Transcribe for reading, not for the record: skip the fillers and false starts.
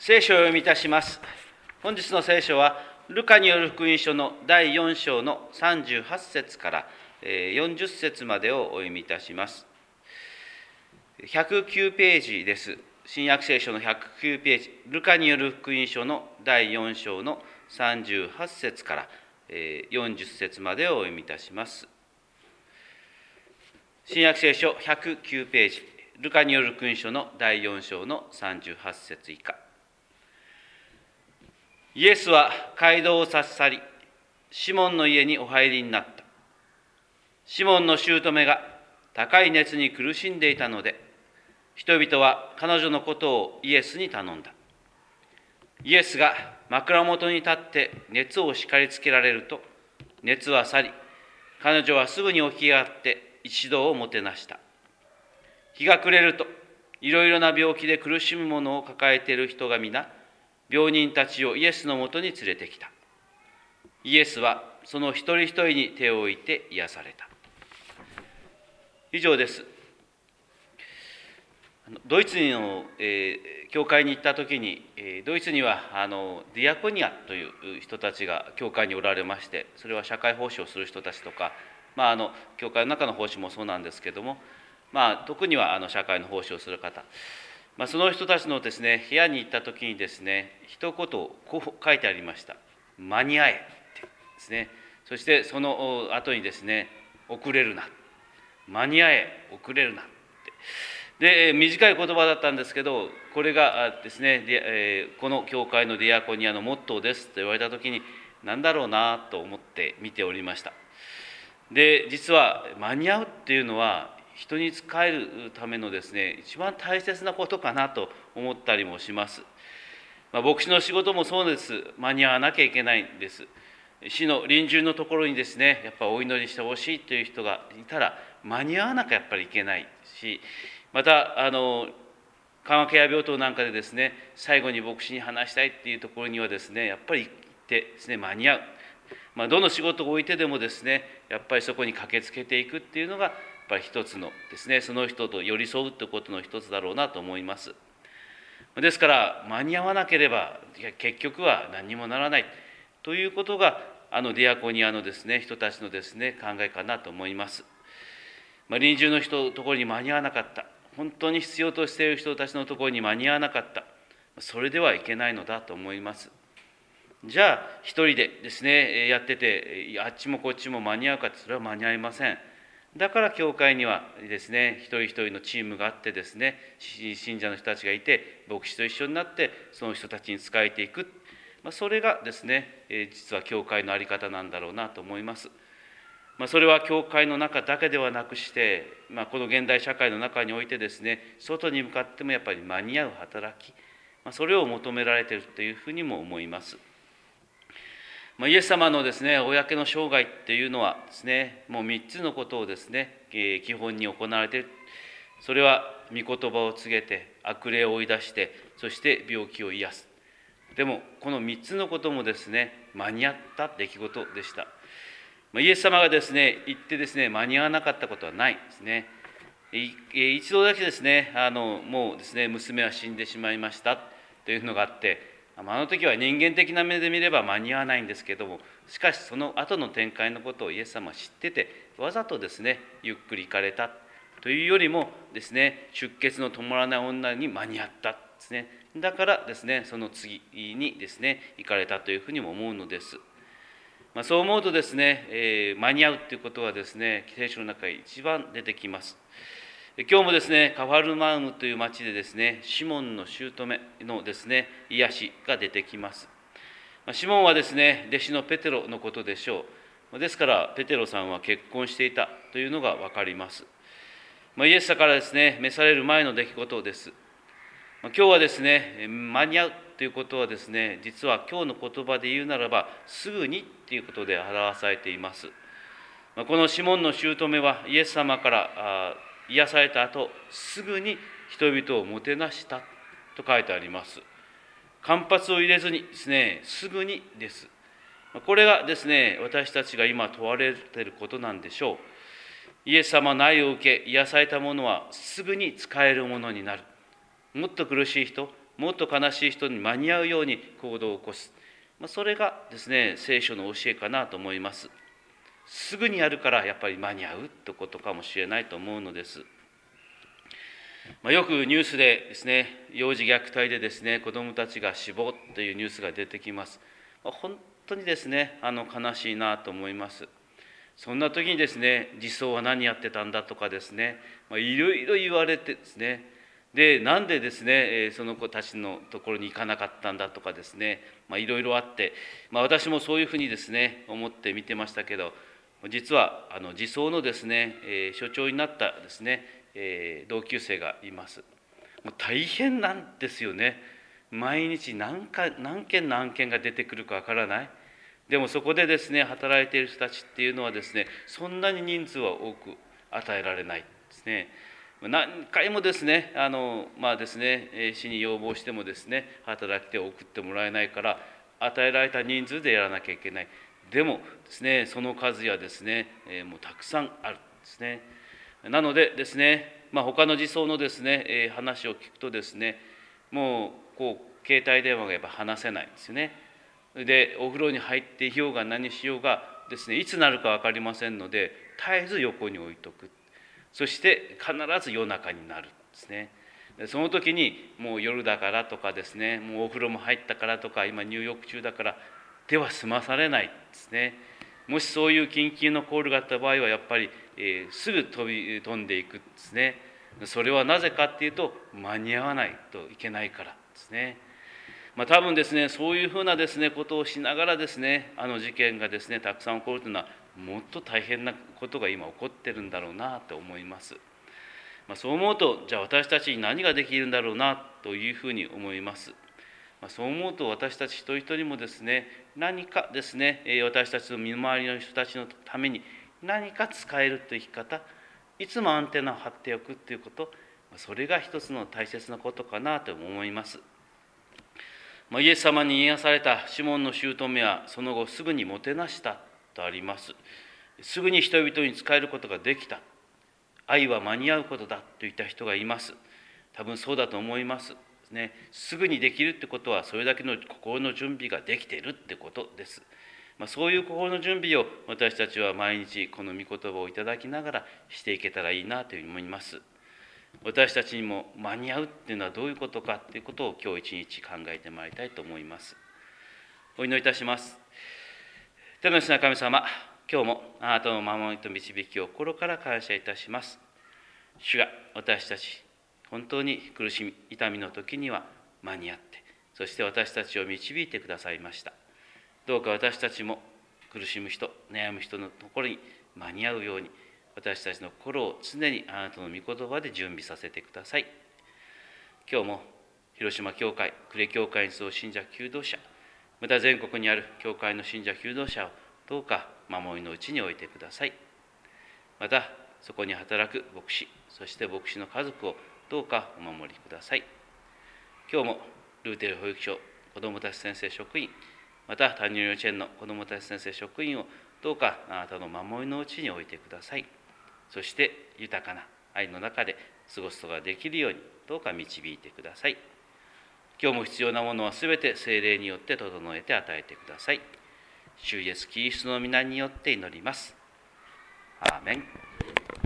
聖書を読みいたします。本日の聖書はルカによる福音書の第4章の38節から40節までをお読みいたします。109ページです。新約聖書の109ページ、ルカによる福音書の第4章の38節から40節までをお読みいたします。新約聖書109ページ、ルカによる福音書の第4章の38節以下。イエスは街道を差し去り、シモンの家にお入りになった。シモンの姑が高い熱に苦しんでいたので、人々は彼女のことをイエスに頼んだ。イエスが枕元に立って熱を叱りつけられると、熱は去り、彼女はすぐに起き上がって一同をもてなした。日が暮れると、いろいろな病気で苦しむ者を抱えている人が皆、病人たちをイエスのもとに連れてきた。イエスはその一人一人に手を置いて癒された。以上です。ドイツの、教会に行った時に、ドイツにはディアコニアという人たちが教会におられまして、それは社会奉仕をする人たちとか、教会の中の奉仕もそうなんですけども、特には社会の奉仕をする方、その人たちのですね、部屋に行った時にですね、一言こう書いてありました。間に合えってですね。そしてその後にですね、遅れるな。間に合え、遅れるなって。で、短い言葉だったんですけど、これがですね、この教会のディアコニアのモットーですと言われた時に、何だろうなと思って見ておりました。で、実は間に合うっていうのは、人に仕えるためのですね、一番大切なことかなと思ったりもします。牧師の仕事もそうです。間に合わなきゃいけないんです。死の臨終のところにですね、やっぱお祈りしてほしいという人がいたら、間に合わなきゃやっぱりいけないし、また緩和ケア病棟なんかでですね、最後に牧師に話したいっていうところにはですね、やっぱり行ってですね、間に合う。どの仕事を置いてでもですね、やっぱりそこに駆けつけていくっていうのが、やっぱり一つのですね、その人と寄り添うということの一つだろうなと思います。ですから間に合わなければ結局は何にもならないということがディアコニアのですね、人たちのですね、考えかなと思います。臨終の人のところに間に合わなかった、本当に必要としている人たちのところに間に合わなかった、それではいけないのだと思います。じゃあ一人でですね、やっててあっちもこっちも間に合うかって、それは間に合いません。だから教会にはですね、一人一人のチームがあってですね、信者の人たちがいて、牧師と一緒になってその人たちに仕えていく、それがですね、実は教会の在り方なんだろうなと思います。それは教会の中だけではなくして、この現代社会の中においてですね、外に向かってもやっぱり間に合う働き、それを求められているというふうにも思います。イエス様のですね、公の生涯っていうのはですね、もう3つのことをですね、基本に行われている。それは御言葉を告げて、悪霊を追い出して、そして病気を癒す。でもこの3つのこともですね、間に合った出来事でした。イエス様がですね、言ってですね、間に合わなかったことはないですね。一度だけですね、もうですね、娘は死んでしまいましたというのがあって、あの時は人間的な目で見れば間に合わないんですけども、しかしその後の展開のことをイエス様は知ってて、わざとですね、ゆっくり行かれたというよりもですね、出血の止まらない女に間に合ったですね。だからですね、その次にですね、行かれたというふうにも思うのです。そう思うとですね、間に合うということはですね、聖書の中に一番出てきます。今日もですね、カファルナウムという町でですね、シモンの姑のですね、癒しが出てきます。シモンはですね、弟子のペテロのことでしょう。ですから、ペテロさんは結婚していたというのが分かります。イエス様からですね、召される前の出来事です。今日はですね、間に合うということはですね、実は今日の言葉で言うならば、すぐにということで表されています。このシモンの姑はイエス様から癒された後、すぐに人々をもてなしたと書いてあります。間髪を入れずにですね、すぐにです。これがですね、私たちが今問われていることなんでしょう。イエス様の愛を受け、癒された者はすぐに使えるものになる。もっと苦しい人、 もっと悲しい人に間に合うように行動を起こす、それがですね、聖書の教えかなと思います。すぐにやるからやっぱり間に合うってことかもしれないと思うのです。よくニュースでですね、幼児虐待でですね、子どもたちが死亡というニュースが出てきます。本当にですね、悲しいなと思います。そんな時にですね、児相は何やってたんだとかですね、いろいろ言われてですね、で、なんでですね、その子たちのところに行かなかったんだとかですね、いろいろあって、私もそういうふうにですね、思って見てましたけど、実は児相のですね、所長になったですね、同級生がいます。もう大変なんですよね。毎日何件の案件が出てくるかわからない。でもそこでですね、働いている人たちっていうのはですね、そんなに人数は多く与えられないですね。何回もですね、ですね、市に要望してもですね、働き手を送ってもらえないから、与えられた人数でやらなきゃいけない。でもですね、その数やですね、もうたくさんあるんですね。なのでですね、他の児相のですね、話を聞くとですね、もう携帯電話がやっぱ話せないんですよね。で、お風呂に入っていようが何しようがですね、いつなるか分かりませんので、絶えず横に置いとく。そして必ず夜中になるんですね。その時にもう夜だからとかですね、もうお風呂も入ったからとか、今入浴中だからでは済まされないですね。もしそういう緊急のコールがあった場合はやっぱり、すぐ飛んでいくんですね。それはなぜかっていうと、間に合わないといけないからですね。多分ですね、そういうふうなですね、ことをしながらですね、事件がですね、たくさん起こるというのは、もっと大変なことが今起こってるんだろうなと思います。そう思うと、じゃあ私たちに何ができるんだろうなというふうに思います。そう思うと私たち一人一人もですね、何かですね、私たちの身の回りの人たちのために何か使えるという生き方、いつもアンテナを張っておくということ、それが一つの大切なことかなと思います。イエス様に癒されたシモンの姑はその後すぐにもてなしたとあります。すぐに人々に仕えることができた。愛は間に合うことだといった人がいます。多分そうだと思います。すぐにできるってことはそれだけの心の準備ができているってことです。そういう心の準備を私たちは毎日この御言葉をいただきながらしていけたらいいなというふうに思います。私たちにも間に合うっていうのはどういうことかっていうことを今日一日考えてまいりたいと思います。お祈りいたします。天の父な神様、今日もあなたの守りと導きを心から感謝いたします。主が私たち本当に苦しみ痛みの時には間に合って、そして私たちを導いてくださいました。どうか私たちも苦しむ人悩む人のところに間に合うように、私たちの心を常にあなたの御言葉で準備させてください。今日も広島教会、呉教会に集う信者求道者、また全国にある教会の信者求道者をどうか守りのうちに置いてください。またそこに働く牧師、そして牧師の家族をどうかお守りください。今日もルーテル保育所子どもたち先生職員、また他入幼稚園の子どもたち先生職員をどうかあなたの守りのうちに置いてください。そして豊かな愛の中で過ごすことができるようにどうか導いてください。今日も必要なものはすべて聖霊によって整えて与えてください。主イエスキリストの皆によって祈ります。アーメン。